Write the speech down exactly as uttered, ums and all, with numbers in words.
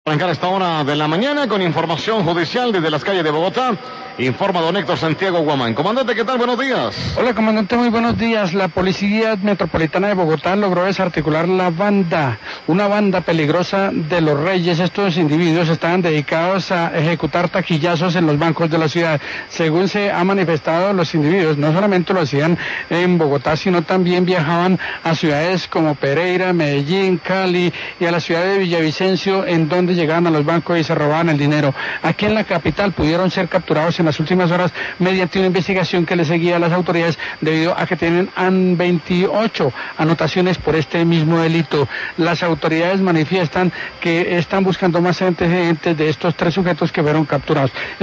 Arrancar a esta hora de la mañana con información judicial desde las calles de Bogotá. Informa don Héctor Santiago Guamán. Comandante, ¿qué tal? Buenos días. Hola, comandante, muy buenos días. La Policía Metropolitana de Bogotá logró desarticular la banda, una banda peligrosa de los Reyes. Estos individuos estaban dedicados a ejecutar taquillazos en los bancos de la ciudad. Según se ha manifestado, los individuos no solamente lo hacían en Bogotá, sino también viajaban a ciudades como Pereira, Medellín, Cali y a la ciudad de Villavicencio, en donde llegaban a los bancos y se robaban el dinero. Aquí en la capital pudieron ser capturados en las últimas horas mediante una investigación que le seguía a las autoridades debido a que tienen veintiocho anotaciones por este mismo delito. Las autoridades manifiestan que están buscando más antecedentes de estos tres sujetos que fueron capturados.